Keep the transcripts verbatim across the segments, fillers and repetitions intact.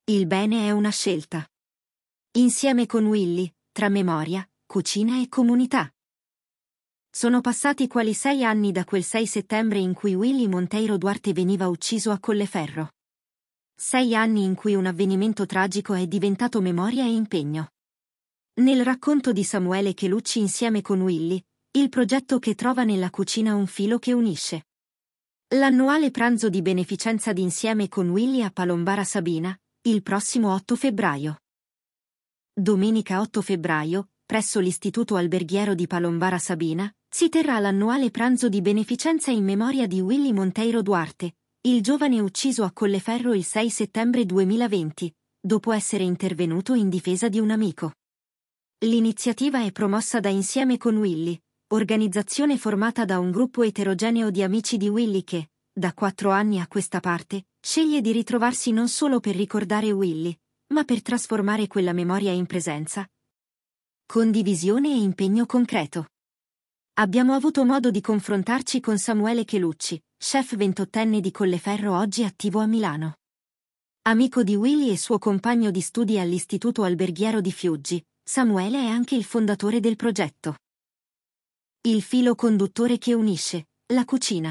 Il bene è una scelta. Insieme con Willy, tra memoria, cucina e comunità. Sono passati quasi sei anni da quel sei settembre in cui Willy Monteiro Duarte veniva ucciso a Colleferro. Sei anni in cui un avvenimento tragico è diventato memoria e impegno. Nel racconto di Samuele Chelucci insieme con Willy, il progetto che trova nella cucina un filo che unisce. L'annuale pranzo di beneficenza d'Insieme con Willy a Palombara Sabina, il prossimo otto febbraio. Domenica otto febbraio, presso l'Istituto Alberghiero di Palombara Sabina, si terrà l'annuale pranzo di beneficenza in memoria di Willy Monteiro Duarte, il giovane ucciso a Colleferro il sei settembre duemilaventi, dopo essere intervenuto in difesa di un amico. L'iniziativa è promossa da Insieme con Willy, organizzazione formata da un gruppo eterogeneo di amici di Willy che, da quattro anni a questa parte, sceglie di ritrovarsi non solo per ricordare Willy, ma per trasformare quella memoria in presenza, condivisione e impegno concreto. Abbiamo avuto modo di confrontarci con Samuele Chelucci, chef ventottenne di Colleferro oggi attivo a Milano. Amico di Willy e suo compagno di studi all'Istituto Alberghiero di Fiuggi, Samuele è anche il fondatore del progetto. Il filo conduttore che unisce, la cucina.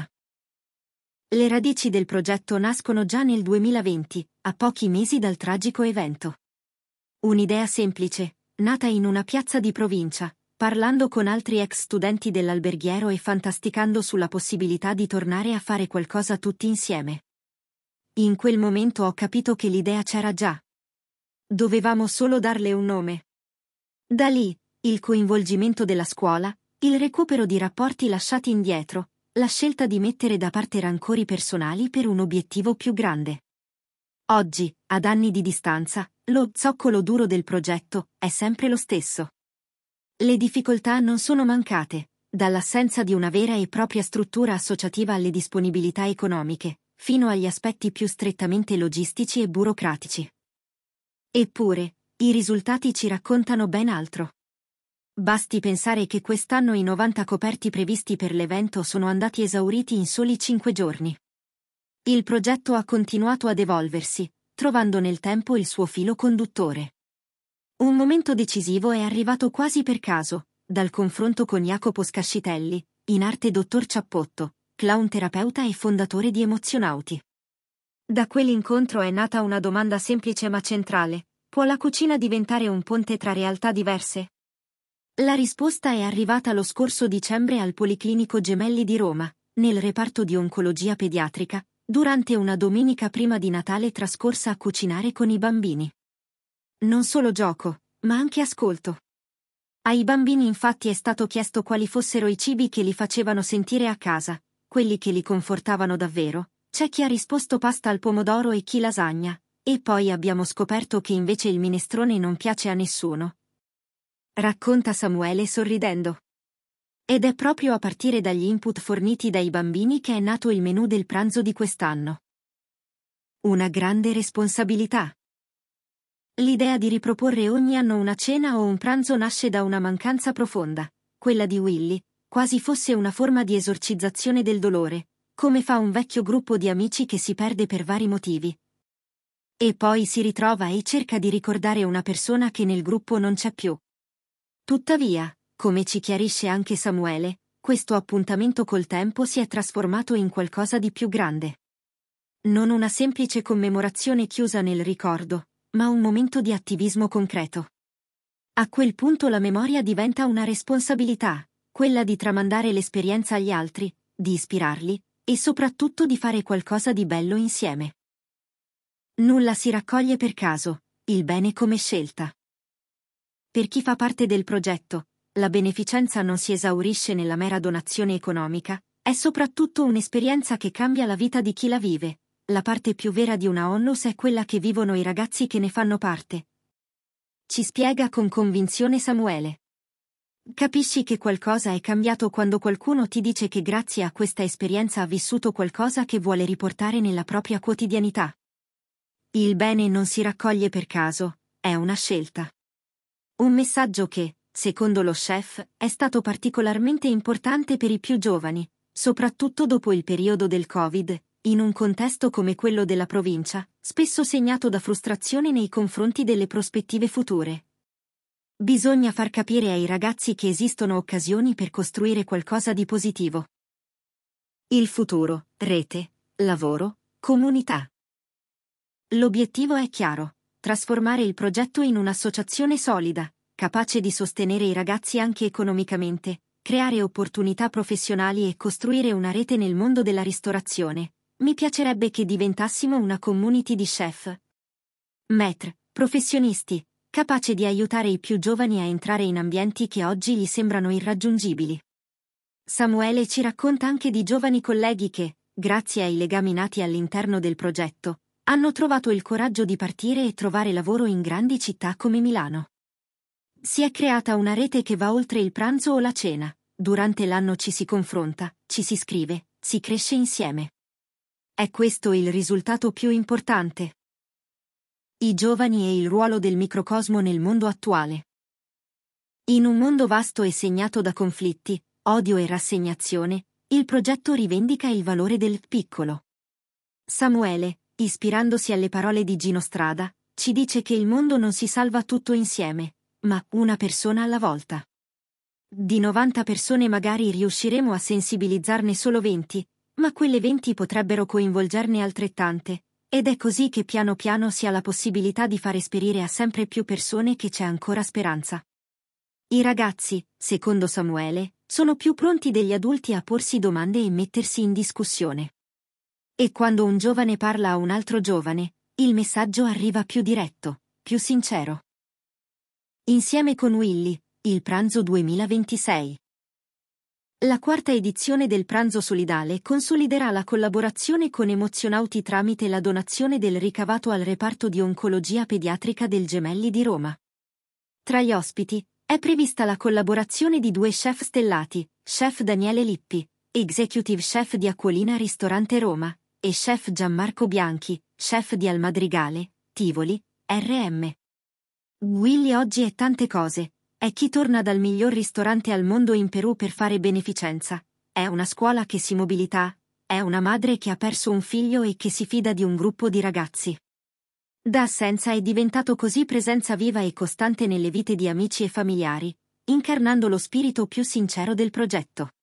Le radici del progetto nascono già nel duemilaventi, a pochi mesi dal tragico evento. Un'idea semplice, nata in una piazza di provincia, parlando con altri ex studenti dell'alberghiero e fantasticando sulla possibilità di tornare a fare qualcosa tutti insieme. In quel momento ho capito che l'idea c'era già. Dovevamo solo darle un nome. Da lì, il coinvolgimento della scuola, il recupero di rapporti lasciati indietro, la scelta di mettere da parte rancori personali per un obiettivo più grande. Oggi, ad anni di distanza, lo zoccolo duro del progetto è sempre lo stesso. Le difficoltà non sono mancate, dall'assenza di una vera e propria struttura associativa alle disponibilità economiche, fino agli aspetti più strettamente logistici e burocratici. Eppure, i risultati ci raccontano ben altro. Basti pensare che quest'anno i novanta coperti previsti per l'evento sono andati esauriti in soli cinque giorni. Il progetto ha continuato ad evolversi, trovando nel tempo il suo filo conduttore. Un momento decisivo è arrivato quasi per caso, dal confronto con Jacopo Scascitelli, in arte dottor Ciappotto, clown terapeuta e fondatore di Emozionauti. Da quell'incontro è nata una domanda semplice ma centrale: può la cucina diventare un ponte tra realtà diverse? La risposta è arrivata lo scorso dicembre al Policlinico Gemelli di Roma, nel reparto di oncologia pediatrica, durante una domenica prima di Natale trascorsa a cucinare con i bambini. Non solo gioco, ma anche ascolto. Ai bambini infatti è stato chiesto quali fossero i cibi che li facevano sentire a casa, quelli che li confortavano davvero. C'è chi ha risposto pasta al pomodoro e chi lasagna, e poi abbiamo scoperto che invece il minestrone non piace a nessuno. Racconta Samuele sorridendo. Ed è proprio a partire dagli input forniti dai bambini che è nato il menù del pranzo di quest'anno. Una grande responsabilità. L'idea di riproporre ogni anno una cena o un pranzo nasce da una mancanza profonda, quella di Willy, quasi fosse una forma di esorcizzazione del dolore, come fa un vecchio gruppo di amici che si perde per vari motivi. E poi si ritrova e cerca di ricordare una persona che nel gruppo non c'è più. Tuttavia, come ci chiarisce anche Samuele, questo appuntamento col tempo si è trasformato in qualcosa di più grande. Non una semplice commemorazione chiusa nel ricordo, ma un momento di attivismo concreto. A quel punto la memoria diventa una responsabilità, quella di tramandare l'esperienza agli altri, di ispirarli, e soprattutto di fare qualcosa di bello insieme. Nulla si raccoglie per caso, il bene come scelta. Per chi fa parte del progetto, la beneficenza non si esaurisce nella mera donazione economica, è soprattutto un'esperienza che cambia la vita di chi la vive. La parte più vera di una onlus è quella che vivono i ragazzi che ne fanno parte. Ci spiega con convinzione Samuele. Capisci che qualcosa è cambiato quando qualcuno ti dice che grazie a questa esperienza ha vissuto qualcosa che vuole riportare nella propria quotidianità. Il bene non si raccoglie per caso, è una scelta. Un messaggio che, secondo lo chef, è stato particolarmente importante per i più giovani, soprattutto dopo il periodo del Covid, in un contesto come quello della provincia, spesso segnato da frustrazione nei confronti delle prospettive future. Bisogna far capire ai ragazzi che esistono occasioni per costruire qualcosa di positivo. Il futuro, rete, lavoro, comunità. L'obiettivo è chiaro: trasformare il progetto in un'associazione solida, capace di sostenere i ragazzi anche economicamente, creare opportunità professionali e costruire una rete nel mondo della ristorazione. Mi piacerebbe che diventassimo una community di chef, maître, professionisti, capace di aiutare i più giovani a entrare in ambienti che oggi gli sembrano irraggiungibili. Samuele ci racconta anche di giovani colleghi che, grazie ai legami nati all'interno del progetto, hanno trovato il coraggio di partire e trovare lavoro in grandi città come Milano. Si è creata una rete che va oltre il pranzo o la cena. Durante l'anno ci si confronta, ci si scrive, si cresce insieme. È questo il risultato più importante. I giovani e il ruolo del microcosmo nel mondo attuale. In un mondo vasto e segnato da conflitti, odio e rassegnazione, il progetto rivendica il valore del piccolo. Samuele, ispirandosi alle parole di Gino Strada, ci dice che il mondo non si salva tutto insieme, ma una persona alla volta. Di novanta persone magari riusciremo a sensibilizzarne solo venti, ma quelle venti potrebbero coinvolgerne altrettante, ed è così che piano piano si ha la possibilità di far esperire a sempre più persone che c'è ancora speranza. I ragazzi, secondo Samuele, sono più pronti degli adulti a porsi domande e mettersi in discussione. E quando un giovane parla a un altro giovane, il messaggio arriva più diretto, più sincero. Insieme con Willy, il pranzo duemilaventisei. La quarta edizione del pranzo solidale consoliderà la collaborazione con Emozionauti tramite la donazione del ricavato al reparto di oncologia pediatrica del Gemelli di Roma. Tra gli ospiti, è prevista la collaborazione di due chef stellati, chef Daniele Lippi, executive chef di Acquolina Ristorante Roma, e chef Gianmarco Bianchi, chef di Al Madrigale, Tivoli, R M. Willy oggi è tante cose. È chi torna dal miglior ristorante al mondo in Perù per fare beneficenza, è una scuola che si mobilita, è una madre che ha perso un figlio e che si fida di un gruppo di ragazzi. Da assenza è diventato così presenza viva e costante nelle vite di amici e familiari, incarnando lo spirito più sincero del progetto.